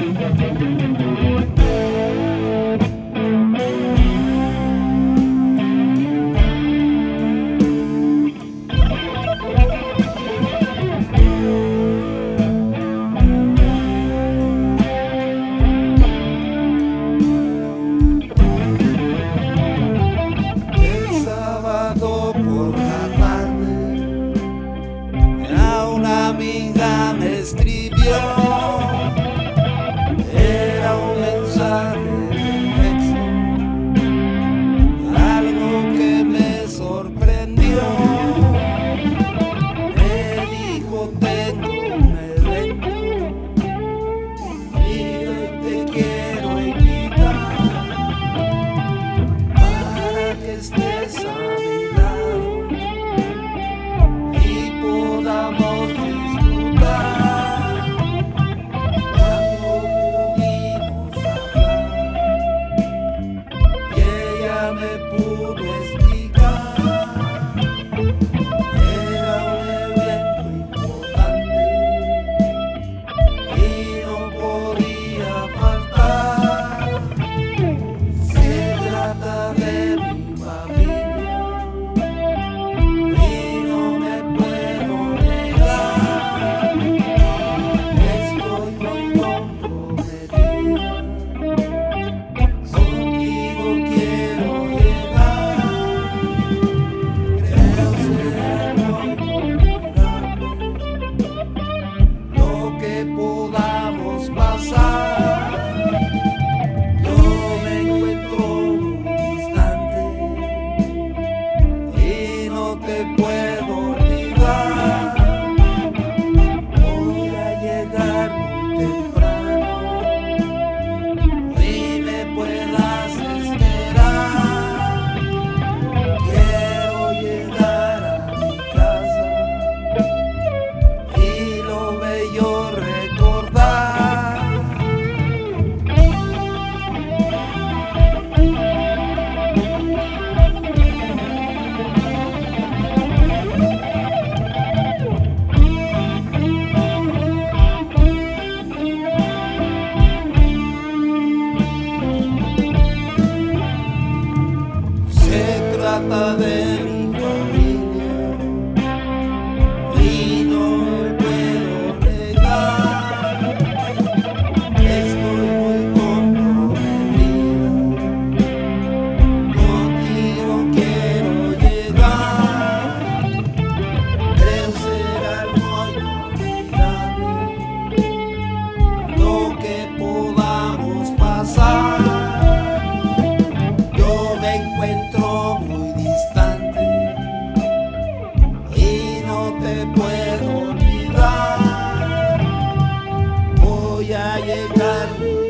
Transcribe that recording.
Amiga me escribió, era un mensaje de texto, algo que me sorprendió. Me dijo: tengo un evento y hoy te quiero invitar para que estés a mi lado y podamos podamos pasar. Yo me encuentro un instante y no te puedo olvidar. Voy a llegar muy temprano y me puedas esperar. Quiero llegar a mi casa y lo bello recordar. Se trata de mi familia y no me puedo negar. Estoy muy comprometida, contigo quiero llegar. Creo ser algo inolvidable lo que podamos pasar. Yo me encuentro muy distante y no te puedo olvidar. Voy a llegar